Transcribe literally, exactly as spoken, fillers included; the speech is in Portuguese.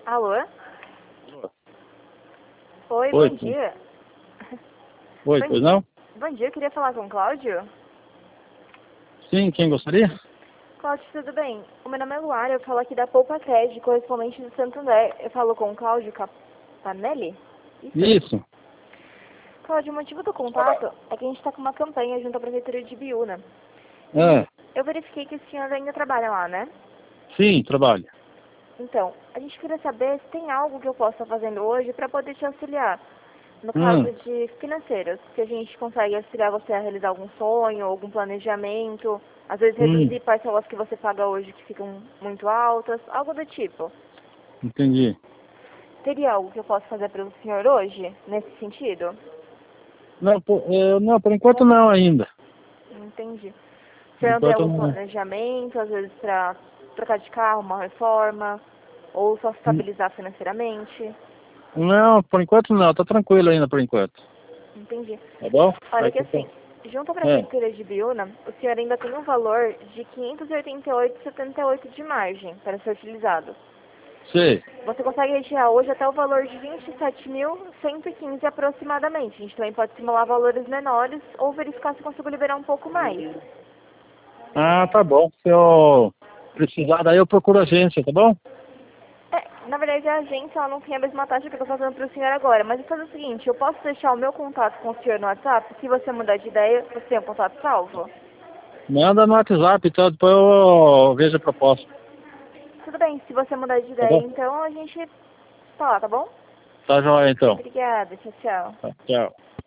Alô? Alô? Oi, Oi, bom dia. Oi, Bom pois dia. não? Bom dia, eu queria falar com o Cláudio. Sim, quem gostaria? Cláudio, tudo bem? O meu nome é Luara, eu falo aqui da Poupa Cred, correspondente do Santander. Eu falo com o Cláudio Capanelli? Isso. Isso. Cláudio, o motivo do contato é que a gente está com uma campanha junto à Prefeitura de Biúna. Ah, Eu verifiquei que o senhor ainda trabalha lá, né? sim, trabalho. Então, a gente queria saber se tem algo que eu possa estar fazendo hoje para poder te auxiliar. No caso Hum, de financeiros, se a gente consegue auxiliar você a realizar algum sonho, algum planejamento, às vezes hum, reduzir parcelas que você paga hoje que ficam muito altas, algo do tipo. entendi. Teria algo que eu possa fazer pelo senhor hoje, nesse sentido? Não, por, eh, não, por enquanto não ainda. Entendi. Por Você não tem enquanto algum não. planejamento, às vezes para trocar de carro, uma reforma, ou só se estabilizar financeiramente? Não, por enquanto não, tá tranquilo ainda por enquanto. Entendi. Tá bom? Olha Vai que que tá. assim, junto à É, Prefeitura de Biúna, o senhor ainda tem um valor de quinhentos e oitenta e oito vírgula setenta e oito de margem para ser utilizado. sei. Você consegue retirar hoje até o valor de vinte e sete mil cento e quinze aproximadamente. A gente também pode simular valores menores ou verificar se consigo liberar um pouco mais. Ah, tá bom. Se eu precisar, daí eu procuro a agência, tá bom? É, na verdade a agência ela não tem a mesma taxa que eu estou fazendo para o senhor agora, mas eu vou fazer o seguinte, eu posso deixar o meu contato com o senhor no WhatsApp, se você mudar de ideia, você tem o contato salvo? Manda no WhatsApp, então depois eu vejo a proposta. Tudo bem, se você mudar de Tá ideia, bom? então a gente tá lá, tá bom? Tá joia então. Obrigada, tchau, tchau. Tá, tchau.